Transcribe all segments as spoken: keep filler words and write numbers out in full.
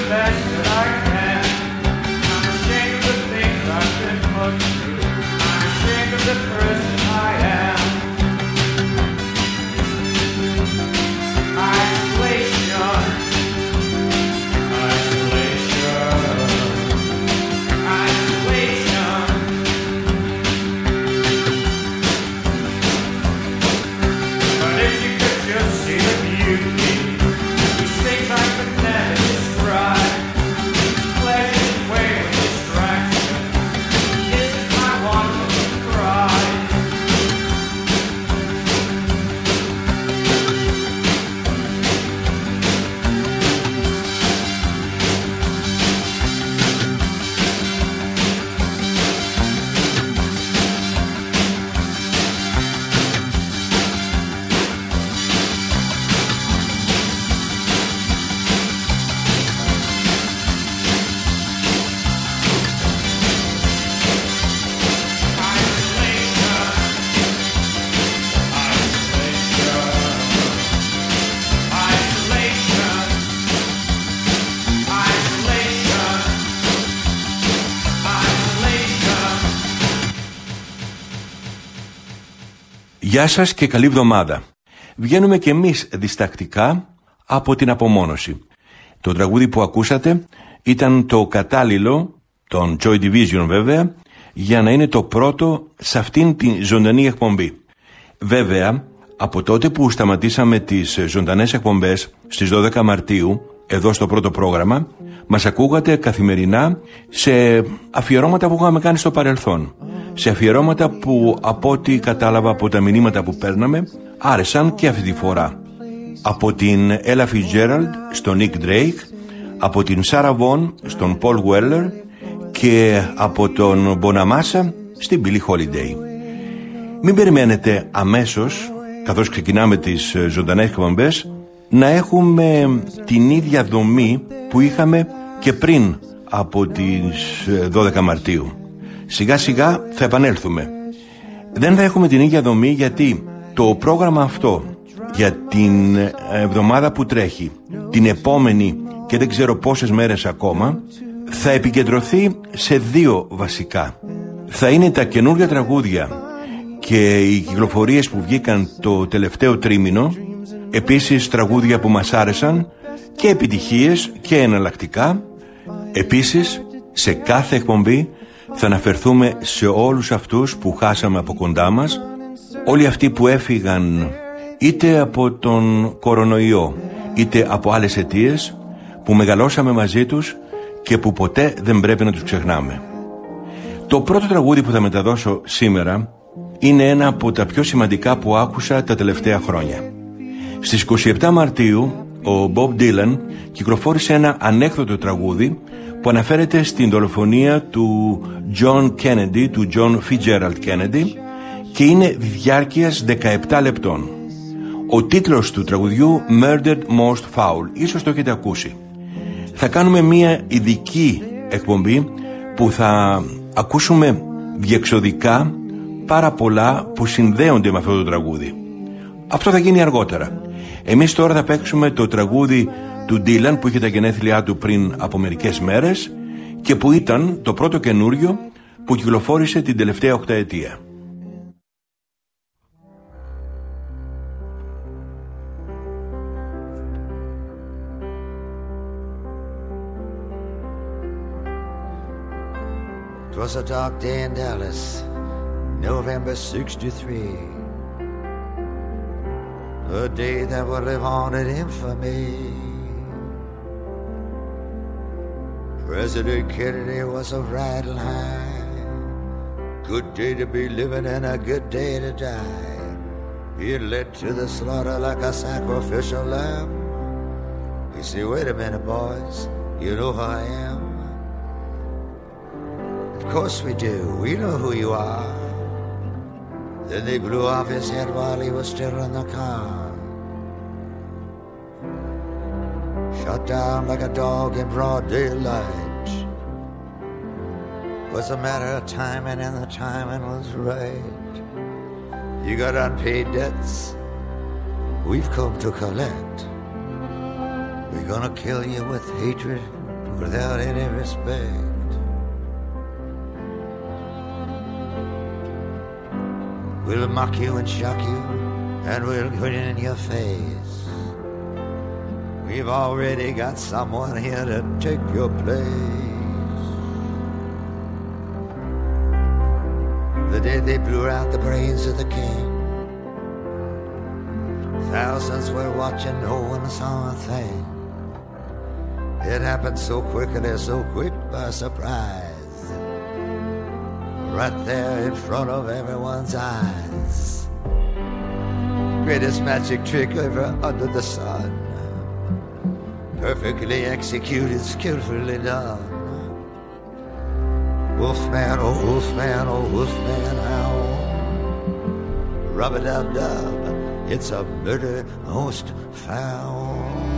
best that I can. I'm ashamed of the things I've been put through. I'm ashamed of the person I am. Isolation. Γεια σας και καλή εβδομάδα. Βγαίνουμε κι εμείς διστακτικά από την απομόνωση. Το τραγούδι που ακούσατε ήταν το κατάλληλο, των Joy Division βέβαια, για να είναι το πρώτο σε αυτήν την ζωντανή εκπομπή. Βέβαια, από τότε που σταματήσαμε τις ζωντανές εκπομπές στις δώδεκα Μαρτίου, εδώ στο πρώτο πρόγραμμα, μας ακούγατε καθημερινά σε αφιερώματα που είχαμε κάνει στο παρελθόν. Σε αφιερώματα που, από ό,τι κατάλαβα από τα μηνύματα που παίρναμε, άρεσαν και αυτή τη φορά. Από την Ella Fitzgerald στον Nick Drake, από την Sarah Vaughan στον Paul Weller και από τον Bonamassa στην Billie Holiday. Μην περιμένετε αμέσως, καθώς ξεκινάμε τις ζωντανές εκπομπές, να έχουμε την ίδια δομή που είχαμε και πριν από τις δώδεκα Μαρτίου. Σιγά σιγά θα επανέλθουμε. Δεν θα έχουμε την ίδια δομή γιατί το πρόγραμμα αυτό για την εβδομάδα που τρέχει, την επόμενη και δεν ξέρω πόσες μέρες ακόμα, θα επικεντρωθεί σε δύο βασικά. Θα είναι τα καινούργια τραγούδια και οι κυκλοφορίες που βγήκαν το τελευταίο τρίμηνο, επίσης τραγούδια που μας άρεσαν και επιτυχίες και εναλλακτικά. Επίσης, σε κάθε εκπομπή θα αναφερθούμε σε όλους αυτούς που χάσαμε από κοντά μας, όλοι αυτοί που έφυγαν είτε από τον κορονοϊό είτε από άλλες αιτίες, που μεγαλώσαμε μαζί τους και που ποτέ δεν πρέπει να τους ξεχνάμε. Το πρώτο τραγούδι που θα μεταδώσω σήμερα είναι ένα από τα πιο σημαντικά που άκουσα τα τελευταία χρόνια. Στις είκοσι επτά Μαρτίου ο Bob Dylan κυκλοφόρησε ένα ανέκδοτο τραγούδι που αναφέρεται στην δολοφονία του John Kennedy, του John Fitzgerald Kennedy, και είναι διάρκειας δεκαεπτά λεπτών. Ο τίτλος του τραγουδιού Murdered Most Foul, ίσως το έχετε ακούσει. Θα κάνουμε μια ειδική εκπομπή που θα ακούσουμε διεξοδικά πάρα πολλά που συνδέονται με αυτό το τραγούδι. Αυτό θα γίνει αργότερα. Εμείς τώρα θα παίξουμε το τραγούδι του Dylan που είχε τα γενέθλιά του πριν από μερικές μέρες και που ήταν το πρώτο καινούριο που κυκλοφόρησε την τελευταία οκταετία. It was a dark day in Dallas, November sixty-three. A day that would live on in infamy. President Kennedy was a riding high. Good day to be living and a good day to die. He led to the slaughter like a sacrificial lamb. You say, wait a minute, boys, you know who I am? Of course we do, we know who you are. Then they blew off his head while he was still in the car. Shot down like a dog in broad daylight. Was a matter of timing, and the timing was right. You got unpaid debts, we've come to collect. We're gonna kill you with hatred, without any respect. We'll mock you and shock you, and we'll grin in your face. We've already got someone here to take your place. The day they blew out the brains of the king, thousands were watching, no one saw a thing. It happened so quickly, so quick by surprise, right there in front of everyone's eyes. Greatest magic trick ever under the sun, perfectly executed, skillfully done. Wolfman, oh wolfman, oh wolfman, howl. Rub-a-dub-dub, it's a murder most foul.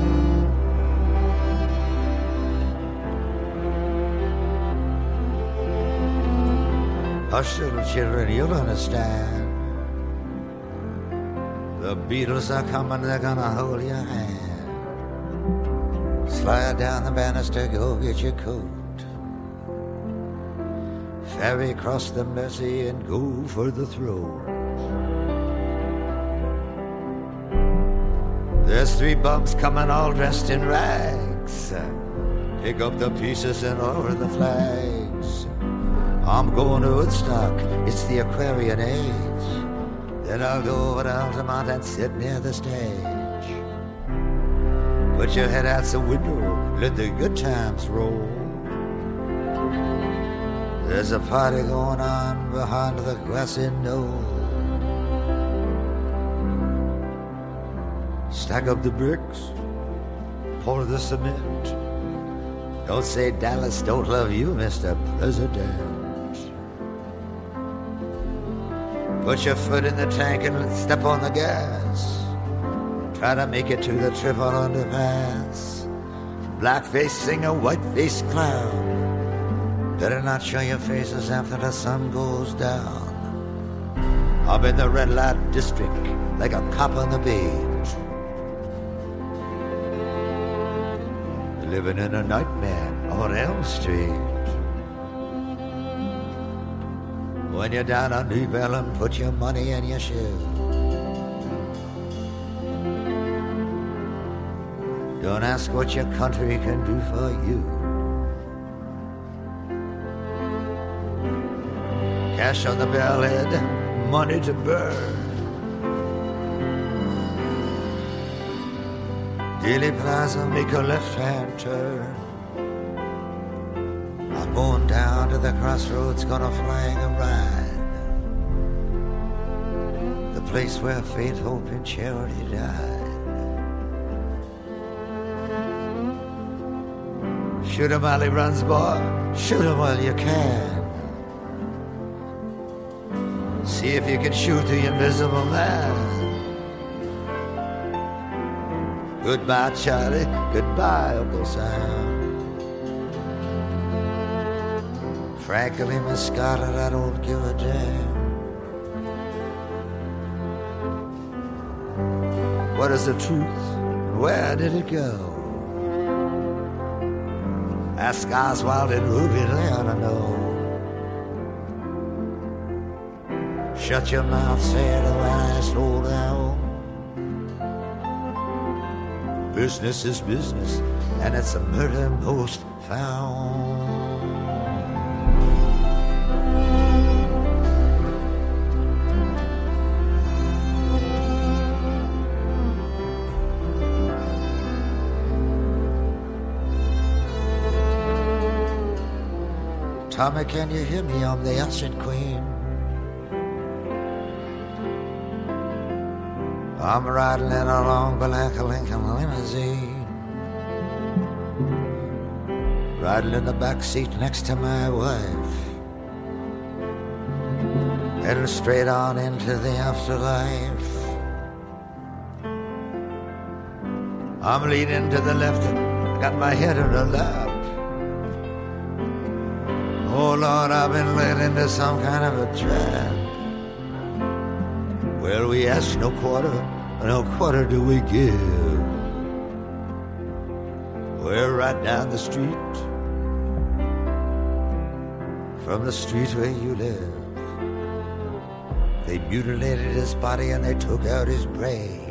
Hush, little children, you'll understand. The Beatles are coming, they're gonna hold your hand. Slide down the banister, go get your coat. Ferry across the Mersey and go for the throne. There's three bums coming all dressed in rags. Pick up the pieces and over the flags. I'm going to Woodstock, it's the Aquarian age. Then I'll go over to Altamont and sit near the stage. Put your head out the window, let the good times roll. There's a party going on behind the grassy knoll. Stack up the bricks, pour the cement. Don't say Dallas don't love you, Mister President. Put your foot in the tank and step on the gas. Try to make it to the triple underpass. Blackface singer, whiteface clown. Better not show your faces after the sun goes down. I'm in the red light district like a cop on the beat, living in a nightmare on Elm Street. When you're down on New Bellum, put your money in your shoe. Don't ask what your country can do for you. Cash on the bellhead, money to burn. Dealey Plaza, make a left-hand turn. I'm going down to the crossroads, gonna flag a ride. The place where faith, hope, and charity died. Shoot 'em while he runs, boy. Shoot 'em while you can. See if you can shoot the invisible man. Goodbye, Charlie. Goodbye, Uncle Sam. Frankly, Miss Scarlett, I don't give a damn. What is the truth? Where did it go? Ask Oswald and Ruby, they ought to know. Shut your mouth, say it while I slow down. Business is business, and it's a murder most found. Tommy, can you hear me? I'm the Ocean Queen. I'm riding in a long black Lincoln limousine, riding in the back seat next to my wife, heading straight on into the afterlife. I'm leaning to the left and got my head in her lap. Oh Lord, I've been led into some kind of a trap. Well, we ask no quarter, no quarter do we give. We're right down the street from the street where you live. They mutilated his body and they took out his brain.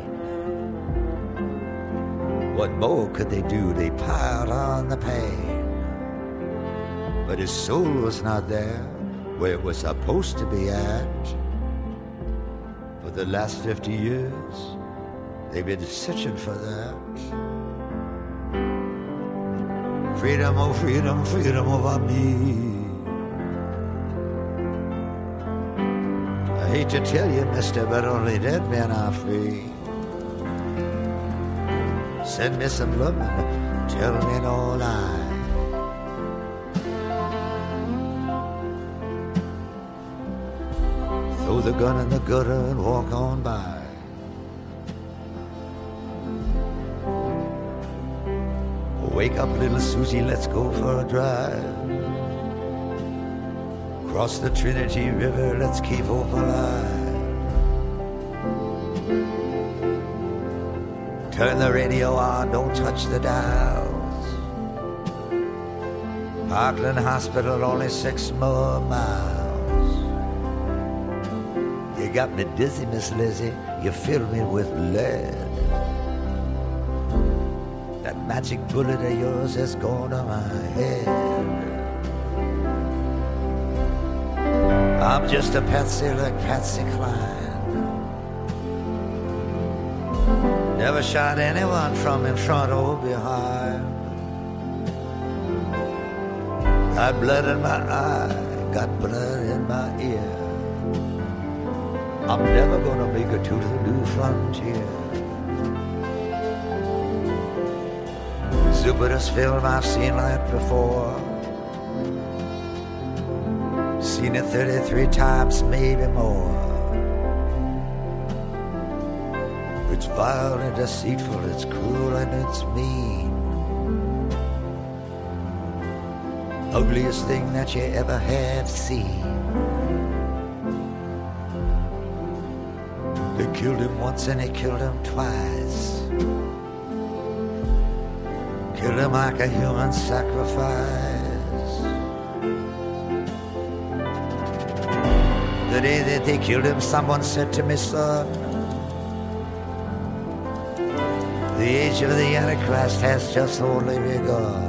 What more could they do? They piled on the pain. But his soul was not there where it was supposed to be at. For the last fifty years, they've been searching for that. Freedom, oh freedom, freedom over me. I hate to tell you, mister, but only dead men are free. Send me some loving, tell me no lie. Throw the gun in the gutter and walk on by. Wake up, little Susie, let's go for a drive. Cross the Trinity River, let's keep hope alive. Turn the radio on, don't touch the dials. Parkland Hospital, only six more miles. You got me dizzy, Miss Lizzie, you fill me with lead. That magic bullet of yours has gone to my head. I'm just a patsy like Patsy Cline. Never shot anyone from in front or behind. Got blood in my eye, got blood in my ear. I'm never gonna make it to the new frontier. Stupidest film I've seen that before. Seen it thirty-three times, maybe more. It's vile and deceitful, it's cruel and it's mean. Ugliest thing that you ever have seen. They killed him once and they killed him twice. Killed him like a human sacrifice. The day that they killed him, someone said to me, son, the age of the Antichrist has just only begun.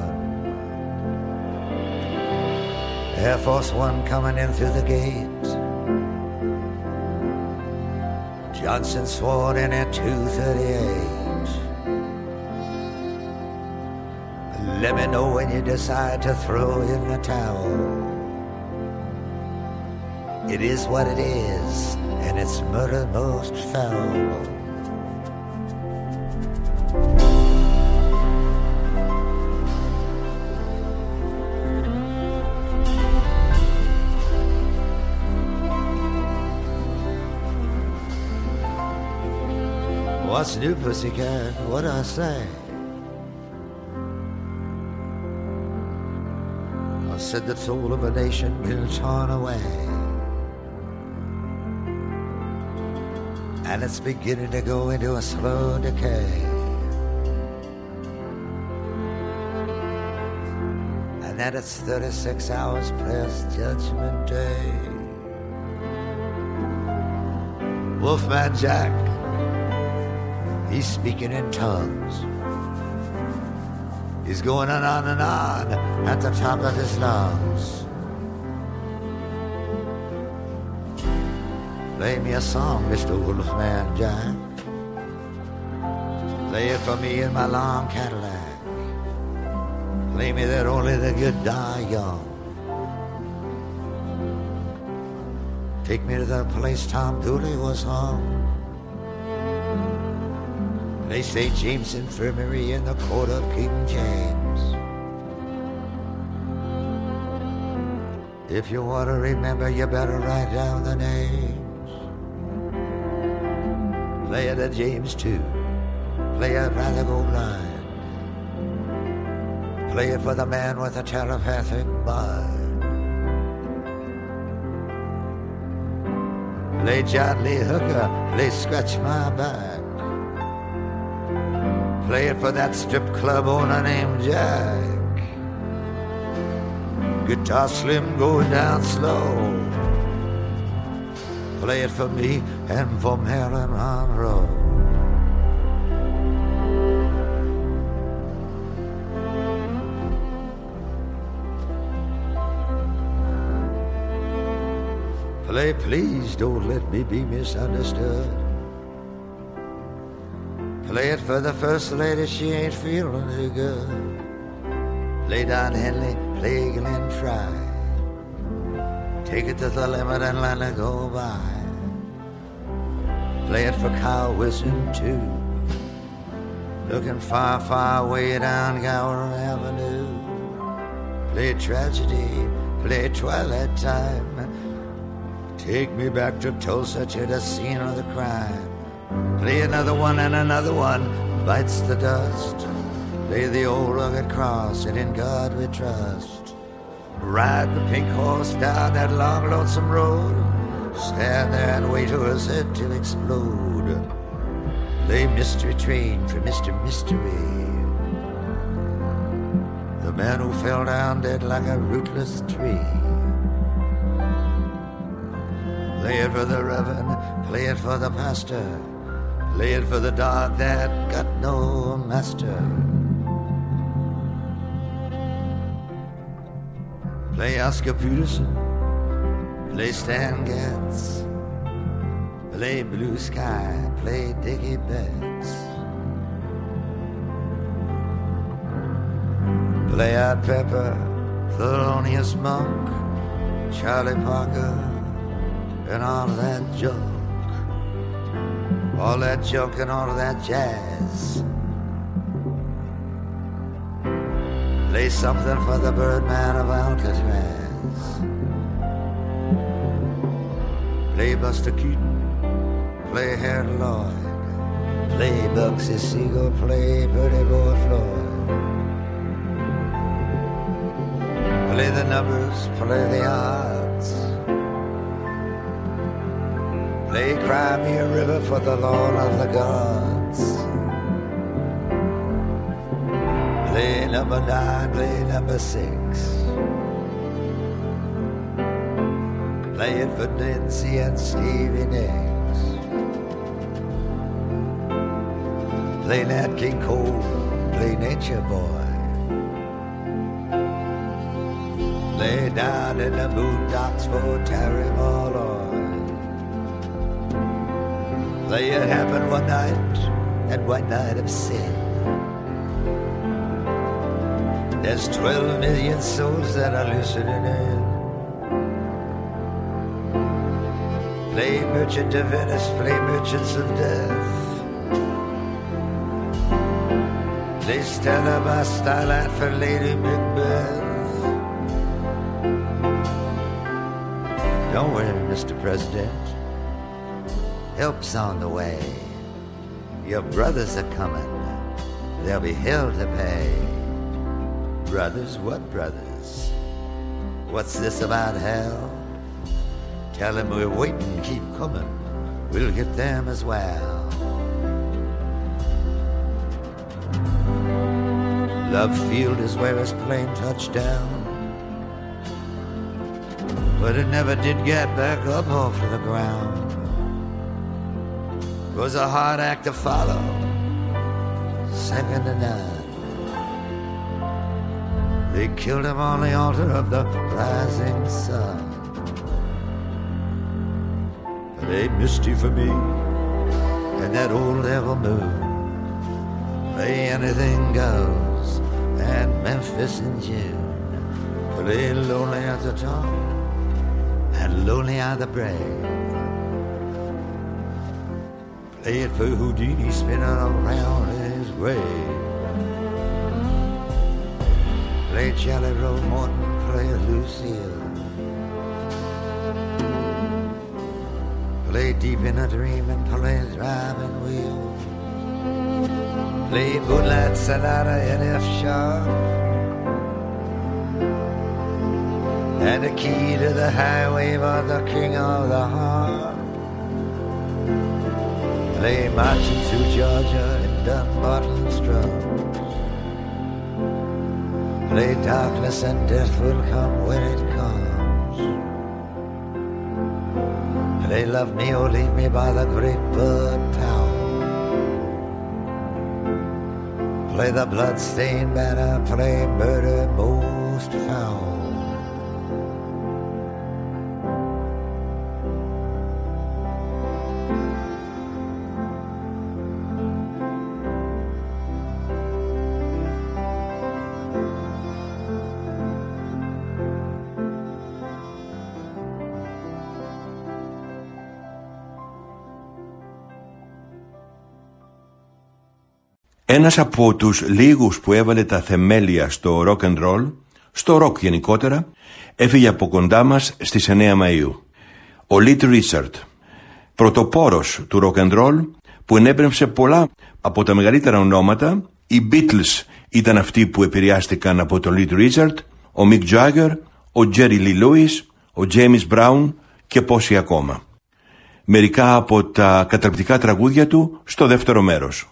Air Force One coming in through the gate. Johnson sworn in at two thirty-eight. Let me know when you decide to throw in the towel. It is what it is, and it's murder most foul. What's new, pussycat? What'd I say? I said the soul of a nation been torn away, and it's beginning to go into a slow decay. And that it's thirty-six hours past Judgment Day. Wolfman Jack, he's speaking in tongues. He's going on and on at the top of his lungs. Play me a song, Mister Wolfman Jack. Play it for me in my long Cadillac. Play me that only the good die young. Take me to the place Tom Dooley was hung. They say James Infirmary in the court of King James. If you want to remember, you better write down the names. Play it at James two. Play it Rather Go Blind. Play it for the man with a telepathic mind. Play John Lee Hooker. Play Scratch My Back. Play it for that strip club owner named Jack. Guitar slim going down slow. Play it for me and for Marilyn Monroe. Play, please don't let me be misunderstood. Play it for the first lady, she ain't feeling too good. Play Don Henley, play Glenn Fry. Take it to the limit and let it go by. Play it for Kyle Wilson too. Looking far, far way down Gower Avenue. Play Tragedy, play Twilight Time. Take me back to Tulsa to the scene of the crime. Play another one and another one bites the dust. Play the old rugged cross and in God we trust. Ride the pink horse down that long lonesome road. Stand there and wait for us head to explode. Play Mystery Train for Mister Mystery, the man who fell down dead like a rootless tree. Play it for the reverend, play it for the pastor. Play it for the dog that got no master. Play Oscar Peterson, play Stan Getz. Play Blue Sky, play Dickie Betts. Play Art Pepper, Thelonious Monk, Charlie Parker, and all that junk. All that junk and all of that jazz. Play something for the Birdman of Alcatraz. Play Buster Keaton, play Harold Lloyd. Play Bugsy Siegel, play Pretty Boy Floyd. Play the numbers, play the odds. Play Cry Me a River for the Lord of the Gods. Play number nine, play number six. Play it for Nancy and Stevie Nicks. Play Nat King Cole, play Nature Boy. Play down in the boondocks for Terry Malloy. Play It Happened One Night, and one night of sin. There's twelve million souls that are listening in. Play Merchant of Venice, play Merchants of Death. Play Stella by Starlight for Lady Macbeth. Don't worry, Mister President. Help's on the way. Your brothers are coming. There'll be hell to pay. Brothers, what brothers? What's this about hell? Tell them we're waiting, keep coming. We'll get them as well. Love Field is where his plane touched down, but it never did get back up off the ground. It was a hard act to follow, second to none. They killed him on the altar of the rising sun. But they misty for me and that old devil moon. Play Anything Goes and Memphis in June. Play Lonely at the Top and Lonely Are the Brave. Play it for Houdini spinning around his grave. Play Charlie Roll Morton, play Lucille. Play Deep in a Dream and play Driving Wheel. Play Moonlight Sonata in F sharp. And the key to the highway by the king of the harp. Play Marching Through Georgia in Dunbarton Strums. Play darkness and death will come when it comes. Play love me or leave me by the great bird pound. Play the blood-stained banner, play murder most foul. Ένας από τους λίγους που έβαλε τα θεμέλια στο rock and roll, στο rock γενικότερα, έφυγε από κοντά μας στις εννέα Μαΐου. Ο Little Richard, πρωτοπόρος του rock and roll, που ενέπνευσε πολλά από τα μεγαλύτερα ονόματα. Οι Beatles ήταν αυτοί που επηρεάστηκαν από τον Little Richard, ο Mick Jagger, ο Jerry Lee Lewis, ο James Brown και πόσοι ακόμα. Μερικά από τα καταπληκτικά τραγούδια του στο δεύτερο μέρος.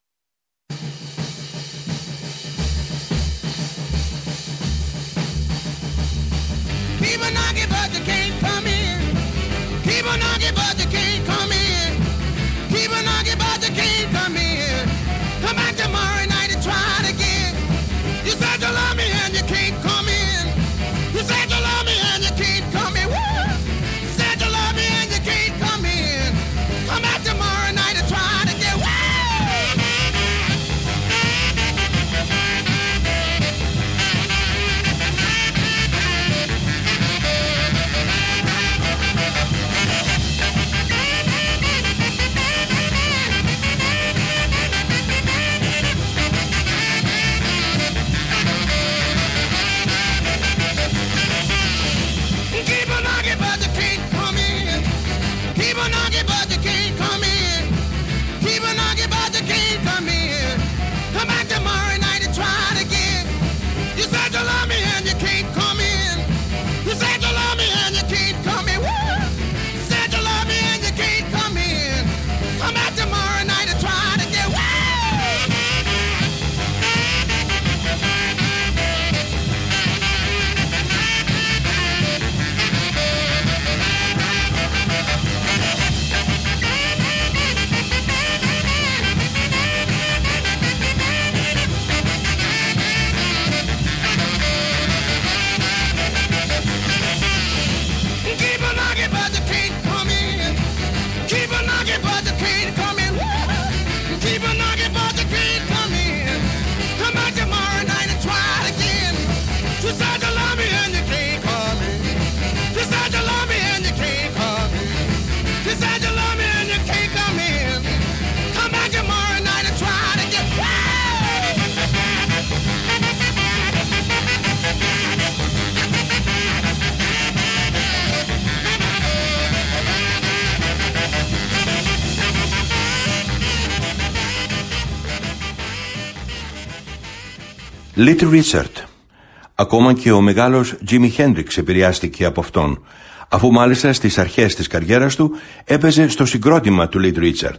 Little Richard. Ακόμα και ο μεγάλος Jimi Hendrix επηρεάστηκε από αυτόν, αφού μάλιστα στις αρχές της καριέρας του έπαιζε στο συγκρότημα του Little Richard.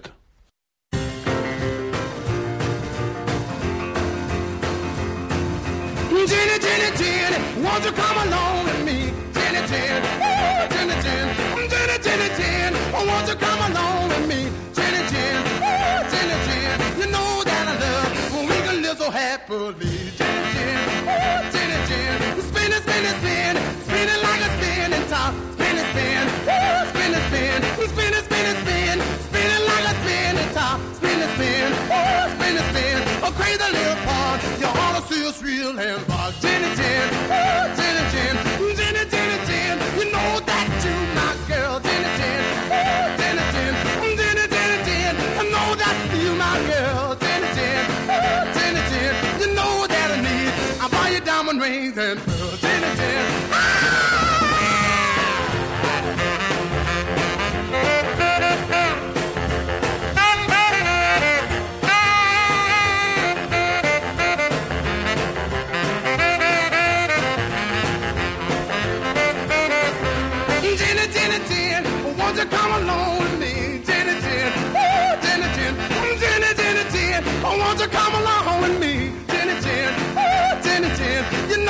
Come along with me, Jenny Jen, oh, Jenny Jen. You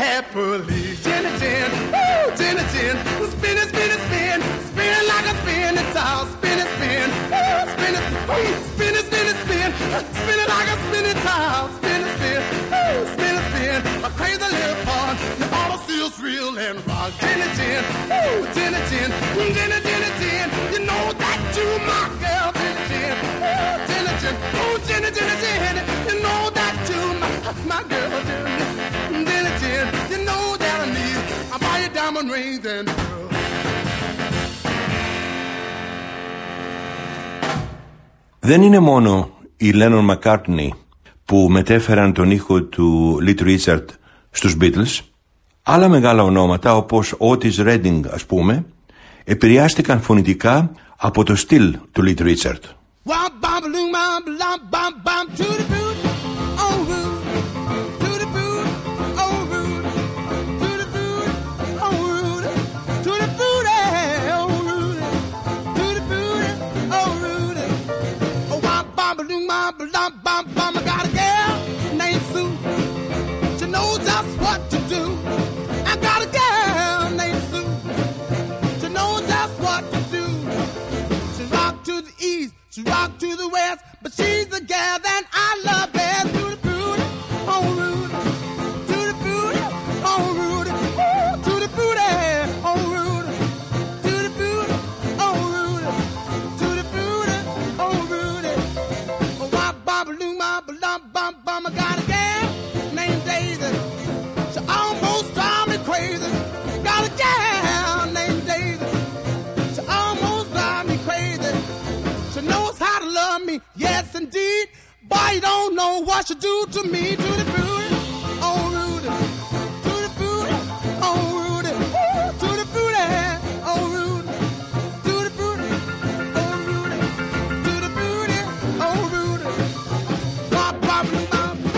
happily. Jenny Jen, woo, Jenny Jen, spin it, spin it, spin, spin like a spinning top, spin it, spin, woo, spin it, woo, spin it, spin it, spin, spin it like a spinning top, spin it, spin, woo, spin it, spin, a crazy little fun, the auto feels real and rock. Jenny Jen, woo, Jenny Jen, Jenny, Jenny Jen, you know that you my girl, Jenny Jen, woo, Jenny Jen, oh Jenny, Jenny Jen, you know that you my, my girl, Jenny, Jenny Jen, you know that I need, I buy you diamond rings and pearls. Δεν είναι μόνο οι Lennon McCartney που μετέφεραν τον ήχο του Little Richard στους Beatles. Άλλα μεγάλα ονόματα όπως Otis Redding ας πούμε επηρεάστηκαν φωνητικά από το στυλ του Little Richard. I got a girl named Sue. She knows just what to do. I got a girl named Sue. She knows just what to do. She rock to the east, she rock to the west, but she's the gal that I love best. To the booty, oh Rudy, to the booty, oh Rudy, to the booty, oh Rudy, to the booty, oh Rudy, to the booty, oh Rudy. I got a gal named Daisy. She almost drives me crazy. Got a gal named Daisy. She almost drives me crazy. She knows how to love me, yes indeed. Boy, you don't know what she do to me. To the booty, oh Rudy. To the booty, oh Rudy. To the booty, oh Rudy. To the booty, oh Rudy. To the booty, oh Rudy. Bop, bop, bop.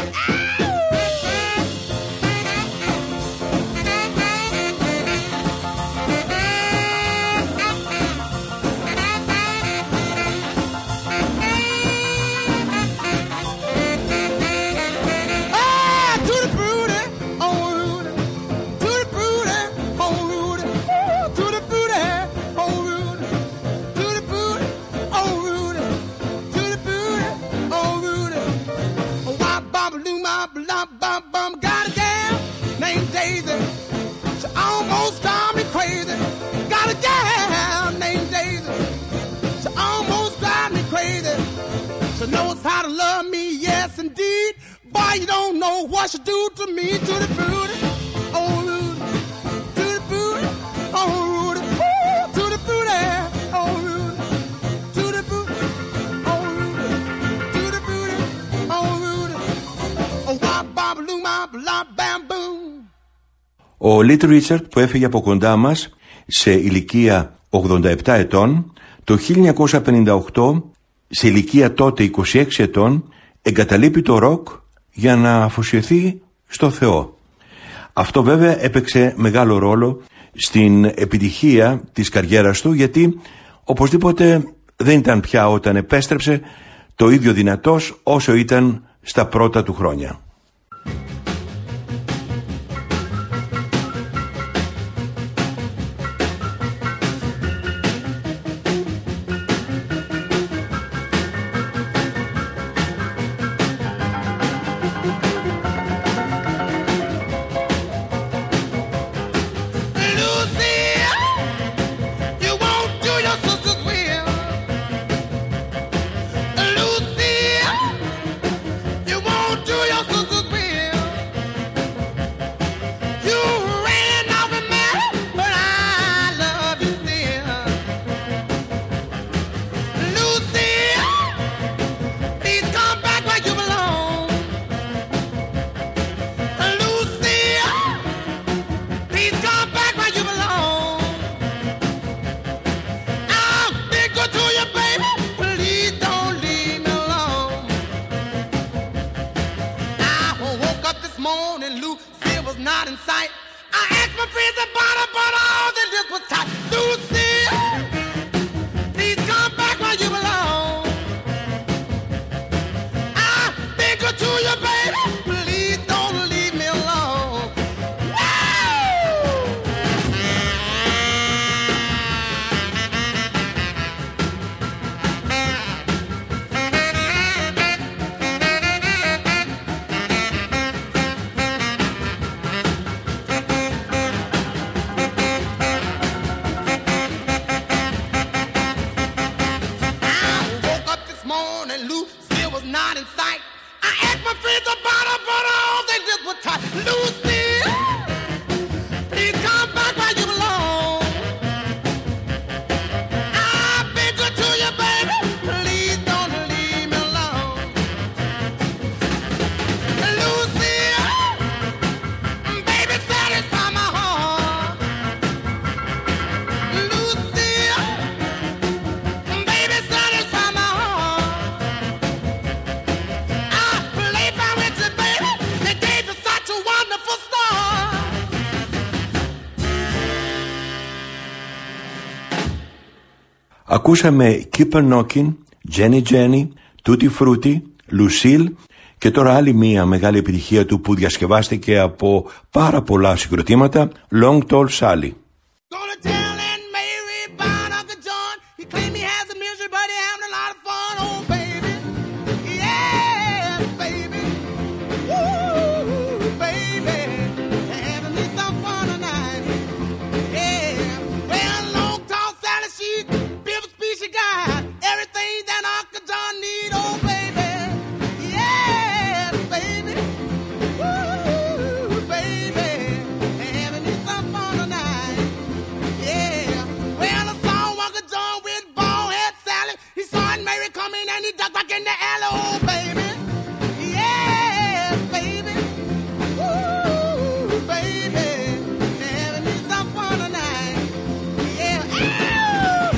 Got a gal named Daisy. She almost drives me crazy. Got a gal named Daisy. She almost drives me crazy. She knows how to love me, yes indeed. Boy, you don't know what she do to me. To the booty, oh Rudy. To the booty, oh Rudy. To the booty, oh Rudy. To the booty, oh Rudy. To the booty, oh Rudy. Oh, wop, bop, loom, bop, lop, bam, boom. Ο Little Richard που έφυγε από κοντά μας σε ηλικία ογδόντα επτά ετών, το χίλια εννιακόσια πενήντα οκτώ σε ηλικία τότε είκοσι έξι ετών εγκαταλείπει το ροκ για να αφοσιωθεί στο Θεό. Αυτό βέβαια έπαιξε μεγάλο ρόλο στην επιτυχία της καριέρας του, γιατί οπωσδήποτε δεν ήταν πια όταν επέστρεψε το ίδιο δυνατός όσο ήταν στα πρώτα του χρόνια. To you, baby, please don't leave me alone. was not in sight. I asked my friends about her, but all they did was type, Lucy, please come back where you belong. I beg good to you, baby, please don't leave me alone. Lucy, baby, satisfy my heart. Lucy, baby, satisfy my heart. I play by with you, baby, they gave you such a wonderful start. Ακούσαμε Keep on Knocking, Jenny Jenny, Tutti Frutti, Lucille και τώρα άλλη μία μεγάλη επιτυχία του που διασκευάστηκε από πάρα πολλά συγκροτήματα, Long Tall Sally. Gonna tell Aunt Mary about Uncle John. He claimed he has a misery, but he having a lot of fun. Oh, baby. Yes, baby. Woo, baby. Having me some fun tonight. Yeah. Well, long, tall Sally, she's built a speech, she got everything that Uncle John need. Oh, baby. Yes, baby. Woo, baby. Having me some fun tonight. Yeah, well, I saw Uncle John with bald head Sally. He saw Aunt Mary coming and he ducked back in the alley. Oh, baby. Yes, baby. Ooh, baby. Having me some fun tonight. Yeah. Ow!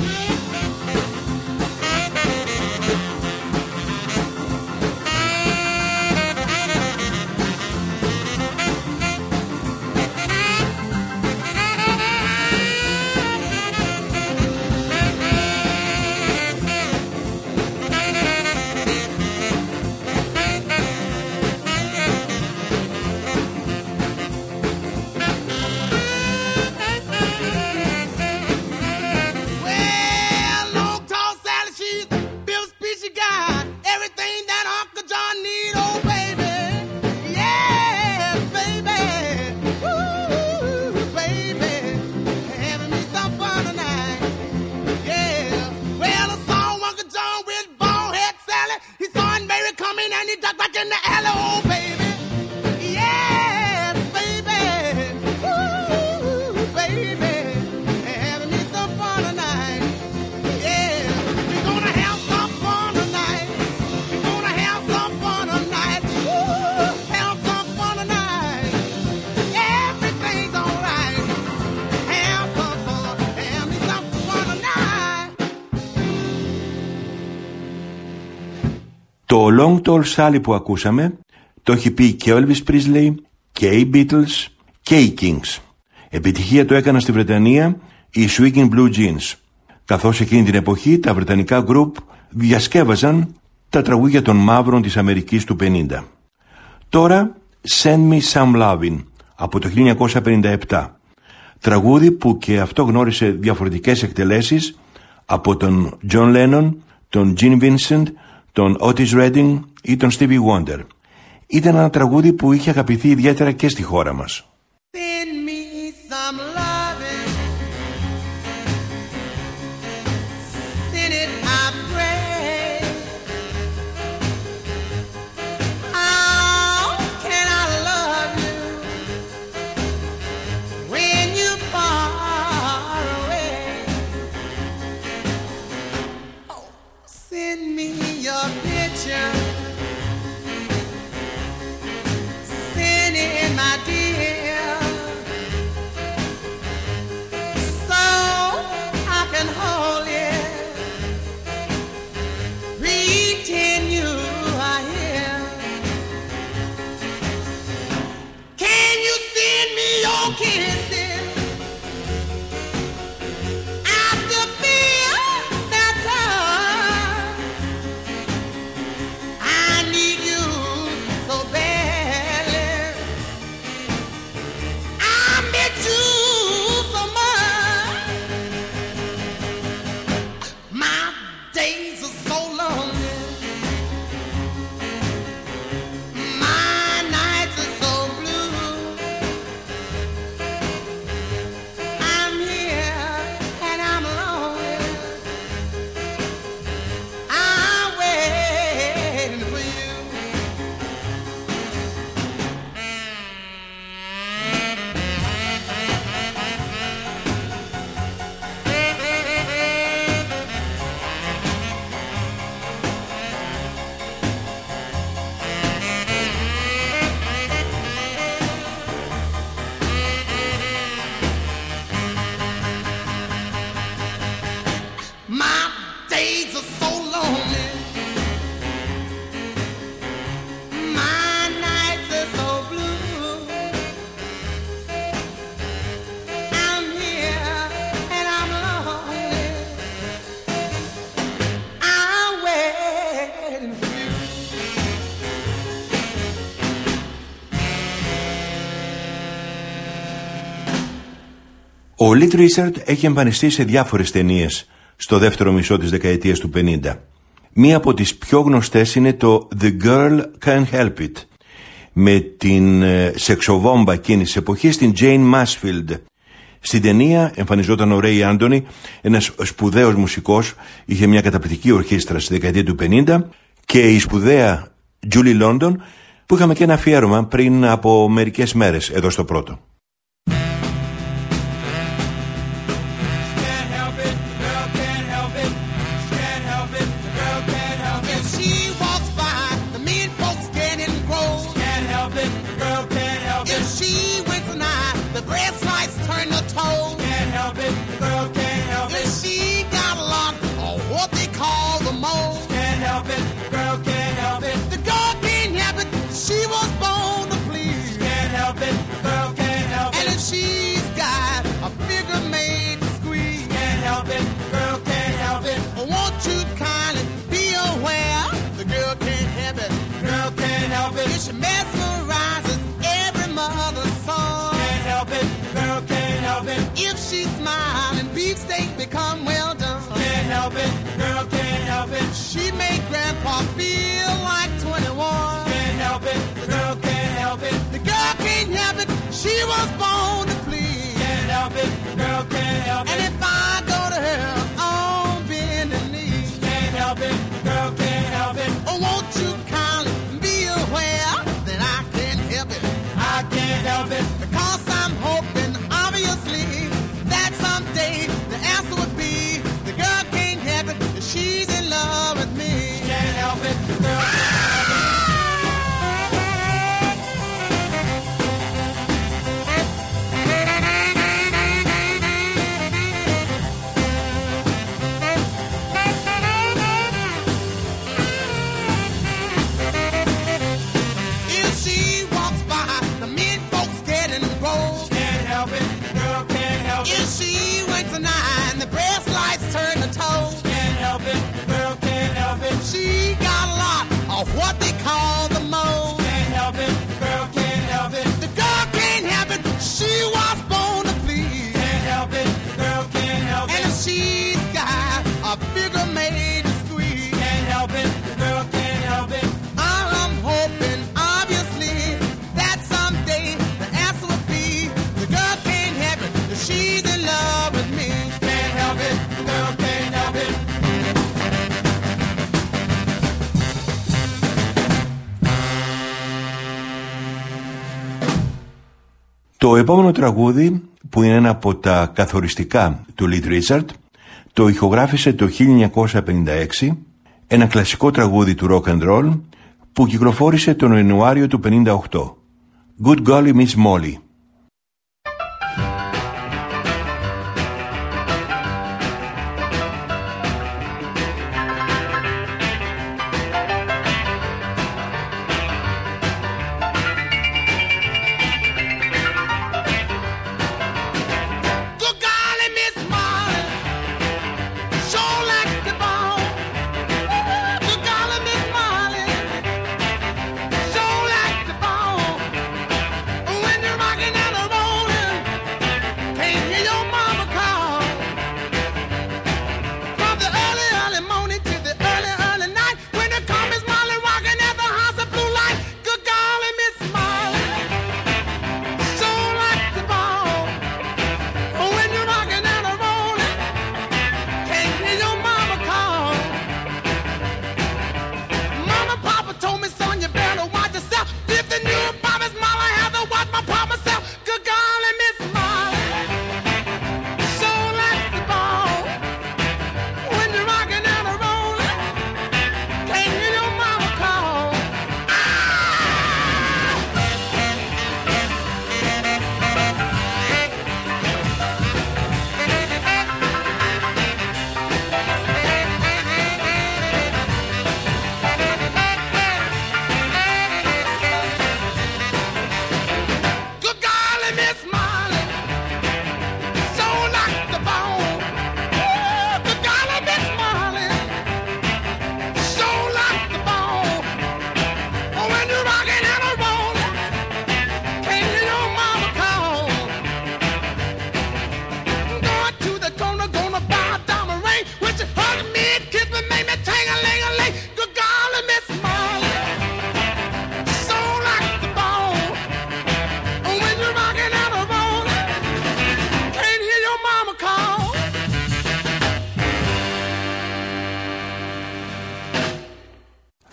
Well, long, tall Sally, she's built a speech, she got everything that Uncle John need. Oh, baby. Yes, baby. Ooh, baby. Having me some fun tonight. Yeah. Well, I saw Uncle John with bald head Sally. He saw Aunt Mary coming and he ducked back in the alley. Oh, baby. Yes, baby. Ooh, baby. Having me some fun tonight. Yeah. We're gonna have some fun tonight. We're gonna have some fun tonight. Ooh, have some fun tonight. Everything's alright. Have some fun. Have me some fun tonight. Το Long Tall Sally που ακούσαμε το έχει πει και ο Elvis Presley και οι Beatles και οι Kings. Επιτυχία το έκανα στη Βρετανία οι Swingin' Blue Jeans, καθώς εκείνη την εποχή τα βρετανικά γκρουπ διασκεύαζαν τα τραγούδια των μαύρων της Αμερικής του πενήντα. Τώρα Send Me Some Lovin' από το χίλια εννιακόσια πενήντα επτά, τραγούδι που και αυτό γνώρισε διαφορετικές εκτελέσεις από τον John Lennon, τον Gene Vincent, τον Otis Redding ή τον Stevie Wonder. Ήταν ένα τραγούδι που είχε αγαπηθεί ιδιαίτερα και στη χώρα μας. Send me some loving. Send it, I pray. How can I love you when you're far away? Oh, send me your picture. Send it, my dear, so I can hold you, pretend you are here. Can you send me your kisses? I still feel that touch. I Ο Little Richard έχει εμφανιστεί σε διάφορες ταινίες στο δεύτερο μισό της δεκαετίας του πενήντα. Μία από τις πιο γνωστές είναι το The Girl Can't Help It, με την σεξοβόμβα εκείνης της εποχής, την Jane Mansfield. Στην ταινία εμφανιζόταν ο Ray Anthony, ένας σπουδαίος μουσικός, είχε μια καταπληκτική ορχήστρα στη δεκαετία του πενήντα, και η σπουδαία Julie London, που είχαμε και ένα αφιέρωμα πριν από μερικές μέρες εδώ στο πρώτο. She mesmerizes every mother's son. Can't help it, girl, can't help it. If she smile and beefsteak become well done. Can't help it, girl, can't help it. She make grandpa feel like twenty-one. Can't help it, the girl can't help it. The girl can't help it, she was born to please. Can't help it, the girl can't help it. And if I go to her on bending knees. Can't help it, girl can't help it. Oh, won't you kindly be aware that I can't help it? I can't help it because I'm hoping, obviously, that someday the answer would be the girl can't help it. She's in love with me. Can't help it, the girl can't help it. She got a lot of what they call the mold. Can't help it, girl can't help it. The girl can't help it, she was born to please. Can't help it, girl can't help it. And if she's got a figure made to squeeze. Can't help it, girl can't help it. I'm hoping, obviously, that someday the answer would be the girl can't help it. If she's in love with me. Can't help it, girl can't help it. Το επόμενο τραγούδι, που είναι ένα από τα καθοριστικά του Little Richard, το ηχογράφησε το χίλια εννιακόσια πενήντα έξι, ένα κλασικό τραγούδι του rock and roll που κυκλοφόρησε τον Ιανουάριο του πενήντα οκτώ. Good Golly Miss Molly. When you're rocking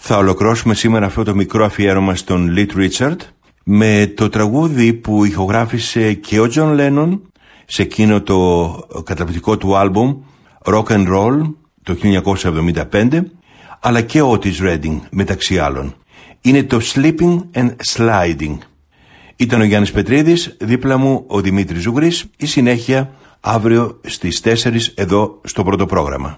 Θα ολοκληρώσουμε σήμερα αυτό το μικρό αφιέρωμα στον Little Richard με το τραγούδι που ηχογράφησε και ο John Lennon σε εκείνο το καταπληκτικό του άλμπουμ Rock and Roll το χίλια εννιακόσια εβδομήντα πέντε, αλλά και ο Otis Redding μεταξύ άλλων. Είναι το Slipping and Sliding. Ήταν ο Γιάννης Πετρίδης, δίπλα μου ο Δημήτρης Ζουγρής. Η συνέχεια αύριο στις τέσσερις εδώ στο πρώτο πρόγραμμα.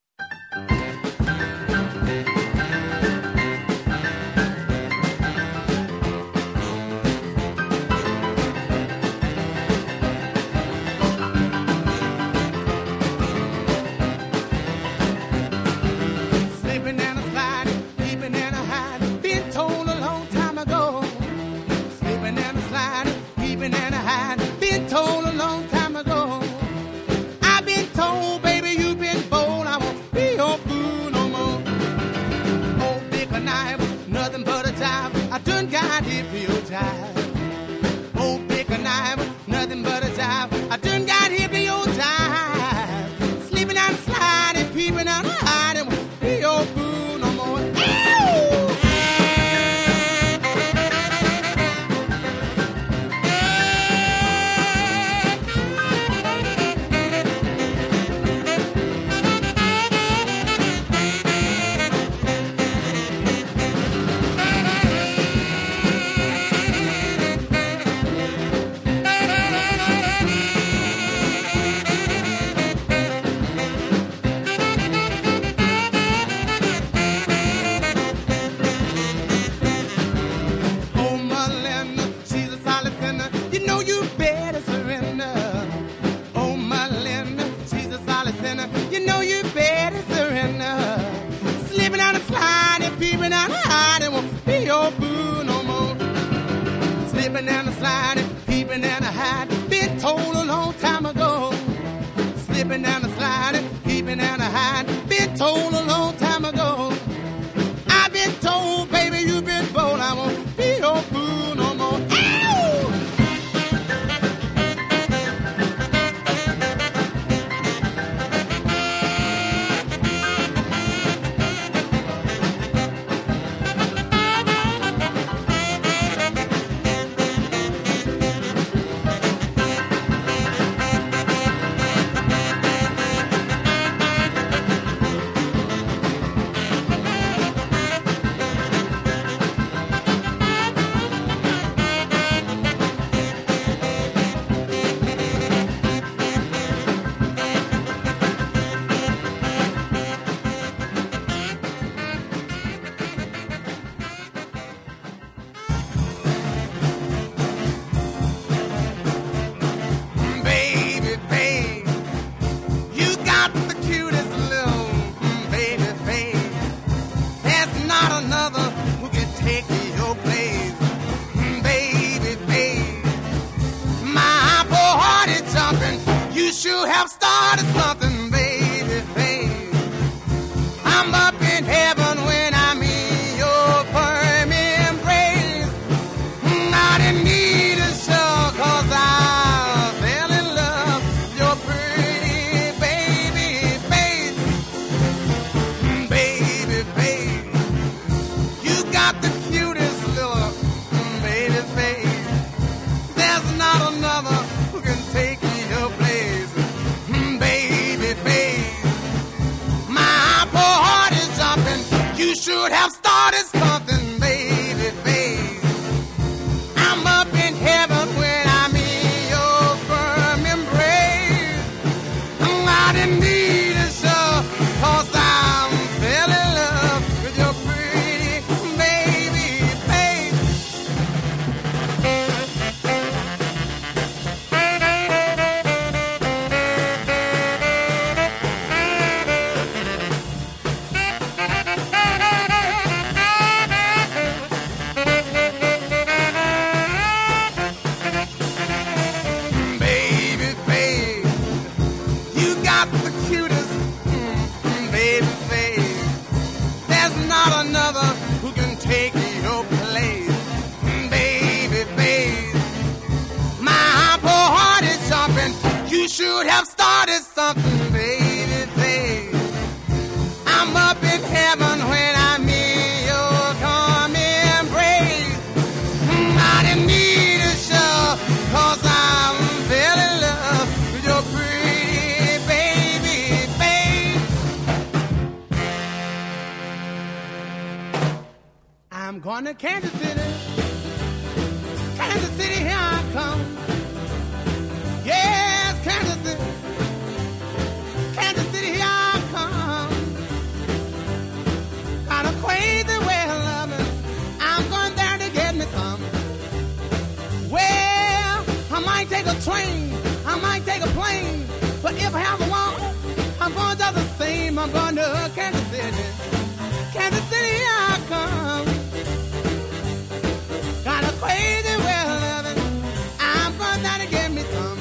Should have started something, baby, baby. I'm up in heaven when I meet you. I'm going to Kansas City. Kansas City, here I come. Yes, Kansas City. Kansas City, here I come. Got a crazy way of loving. I'm going there to get me some. Well, I might take a train. I might take a plane. But if I have a walk, I'm going just the same. I'm going to Kansas City. Kansas City, here I come. Got a crazy way of loving. I'm going down to get me some.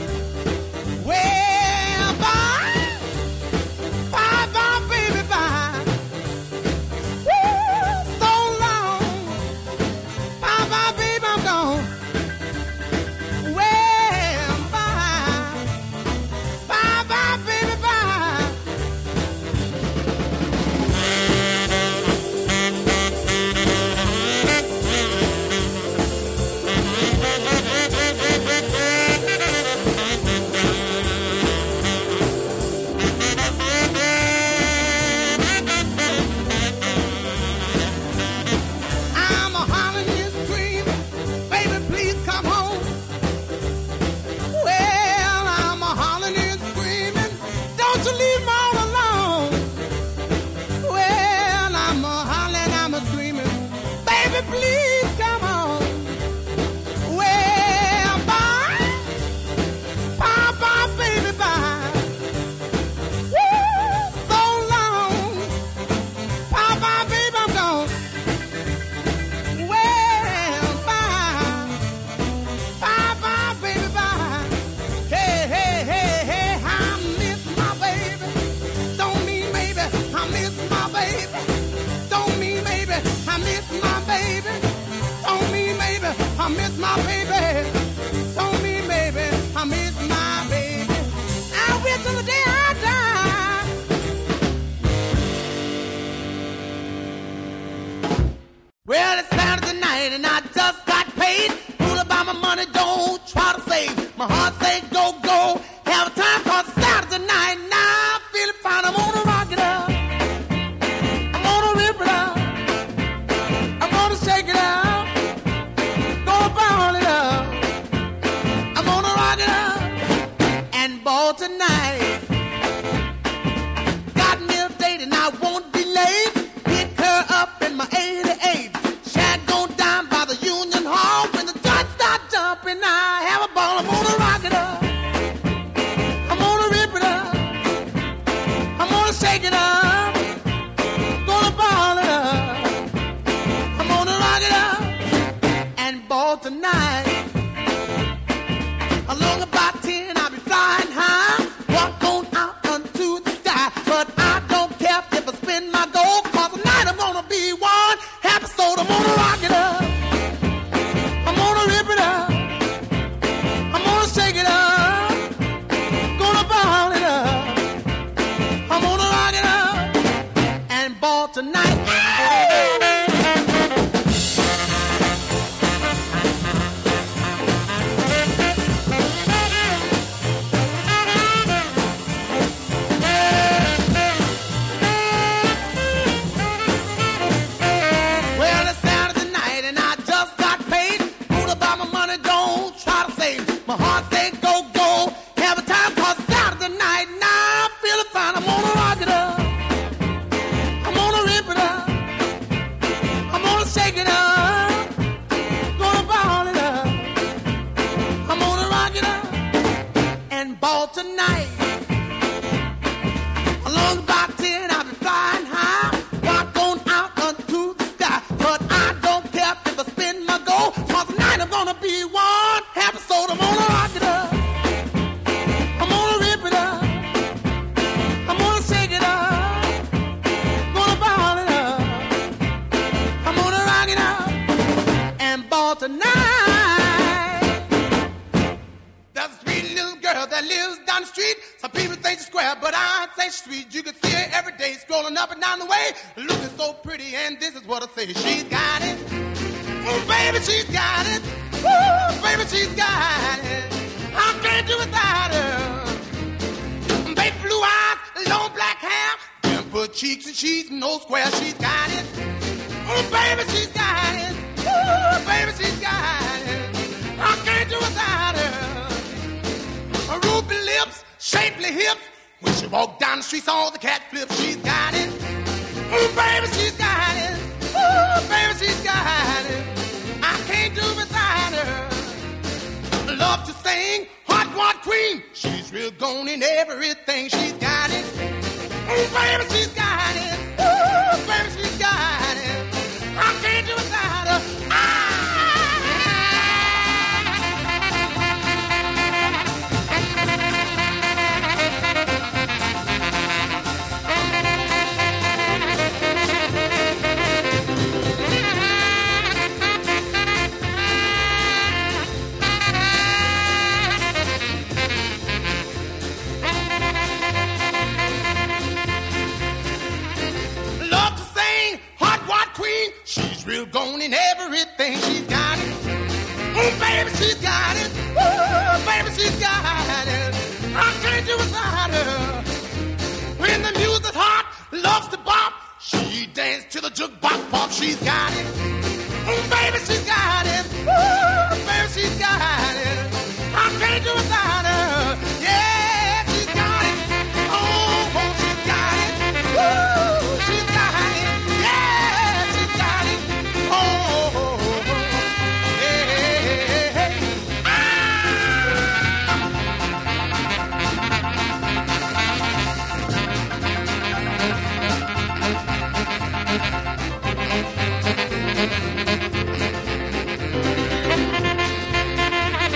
Well, bye. Bye, bye, baby, bye. Woo, so long. Bye, bye, baby, I'm gone. Well, bye. Bye, bye, baby, bye. I'm a hollering and screaming, baby, please come home. Well, I'm a hollering and screaming, don't you leave me all alone. Well, I'm a hollering, I'm a screaming, baby, please come home. Well, bye, bye, bye, baby, bye. Woo, so long, bye, bye, baby, I'm gone. Well, bye, bye, bye, baby, bye. Hey, hey, hey, hey, I miss my baby. Don't mean maybe I miss my baby. Don't mean maybe I miss my baby. Don't mean maybe I miss my baby. Don't mean maybe I miss my baby. I will till the day I die. Well, it's Saturday night and I just got paid. Fool about my money, don't try to save. My heart say go, go. Have a time cause Saturday night. Now I feel it fine. I'm gonna rock it up. I'm gonna rip it up. I'm gonna shake it up. Gonna ball it up. I'm gonna rock it up and ball tonight. Got me a date and I won't be late. Pick her up in my eighty-eight. Shag go down by the Union Hall. When the dots start jumping, I have a ball. I'm gonna rock it up. I'm gonna rip it up. I'm gonna shake it up. Gonna ball it up. I'm gonna rock it up and ball tonight. Along about ten, I'll be flying high. Walk on out unto the sky. But I don't care if I spin my gold. Cause tonight I'm gonna be one happy soul. I'm gonna rock it up. I'm gonna rip it up. I'm gonna shake it up. Gonna ball it up. I'm gonna rock it up and ball tonight. Well, it's Saturday night and I just got paid. Fool about my money, don't try to save. My heart say go, go. Have a time cause Saturday night. Now I feel it fine. I'm gonna rock it up. I'm gonna rip it up. I'm gonna shake it up. Gonna ball it up. I'm gonna rock it up and ball tonight. Along about ten, I'll be flying high. Walk on out unto the sky. But I don't care if I spin my gold. Cause tonight I'm gonna be one happy soul. I'm gonna rock it up. I'm gonna rip it up. I'm gonna shake it up. Gonna ball it up. I'm gonna rock it up and ball tonight. There's a sweet little girl that lives down the street. Some people think she's square, but I say she's sweet. You can see her every day scrolling up and down the way, looking so pretty, and this is what I say. She's got it. Oh, baby, she's got it. Woo, baby, she's got it. I can't do without her. Baby, blue eyes, long black hair, dimple cheeks and she's no square. She's got it. Oh, baby, she's got it. Oh, baby, she's got it. I can't do without her. Her ruby lips, shapely hips. When she walk down the streets, all the cat flips. She's got it. Oh, baby, she's got it. Oh, baby, she's got it. I can't do without her. Love to sing, hot rod queen. She's real gone in everything. She's got it. Oh, baby, she's got it. Oh, baby, she's got it. I can't do without her. Ah! She's real gone in everything. She's got it. Oh, baby, she's got it. Oh, baby, she's got it. I can't do without her. When the music's hot, loves to bop. She dances to the jukebox pop. She's got it. Oh, baby, she's got it. Oh, baby, she's got it. I can't do without her. Yeah, she's got it. Oh, oh, she's got it. Oh, she's got it. Yeah, she's got it. Oh, oh, oh, hey, hey, hey, hey. Ah!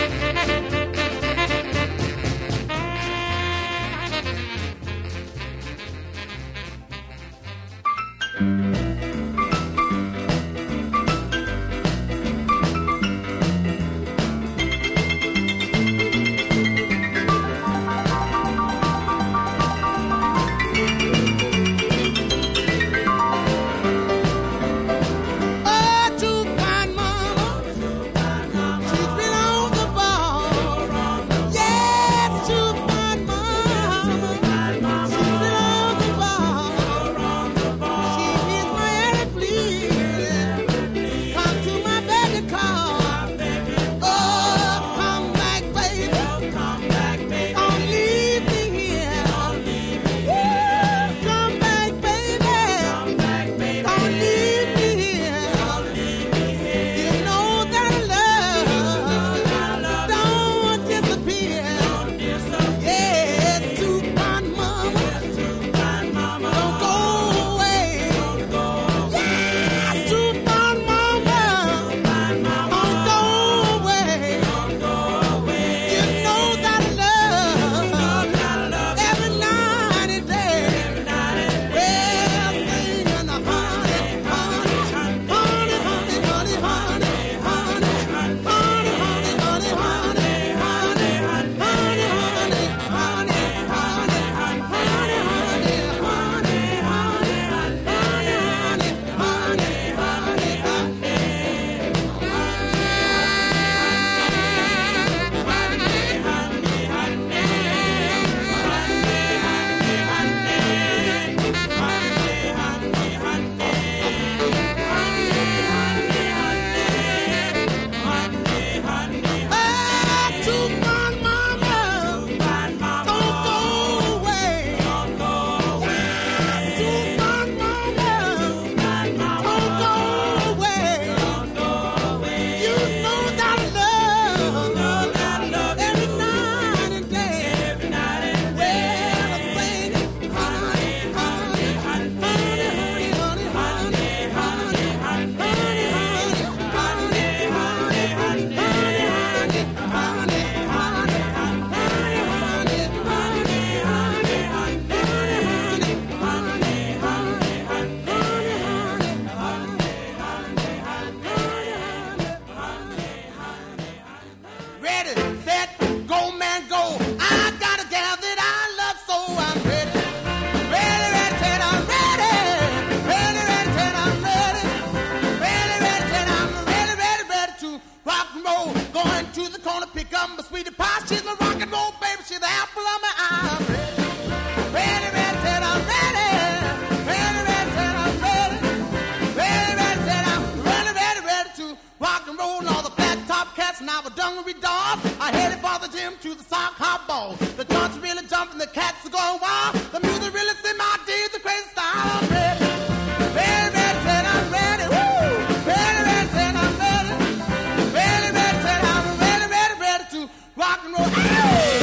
dungaree doors are headed for the gym to the sock hop ball. The joints really jumping, the cats are going wild. The music really set my deeds, the crazy style. I'm ready, ready, ready, said I'm ready. Woo! Ready, ready, said I'm ready. Ready, ready, said I'm ready, ready, ready to rock and roll. Hey!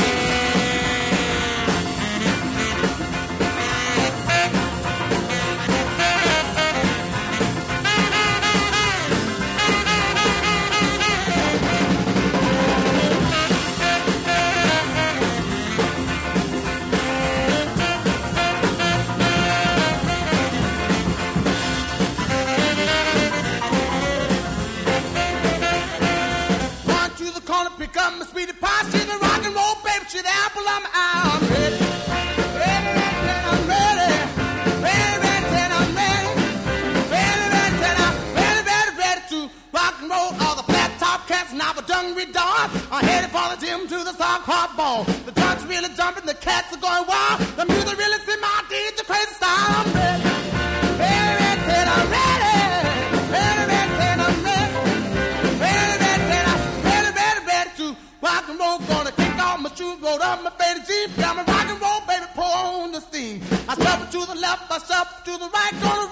Pick up my sweetie pie, she's a rock and roll baby, she's the apple of my eye. I'm ready, ready, ready, I'm ready, ready, ready, I'm ready, ready, ready, I'm ready, ready, ready to rock and roll. All the flat top cats and all the dungaree dogs are headed for the gym to the sock hop ball. The joints really jumping, the cats are going wild. The music really set my deeds, the crazy style. I'm ready, ready, ready, I'm ready, ready, ready, I'm ready, ready, ready, I'm rock and roll, gonna kick off my shoes, roll up my faded jeans. Got my rock and roll, baby, pour on the steam. I shuffle to the left, I shuffle to the right, gonna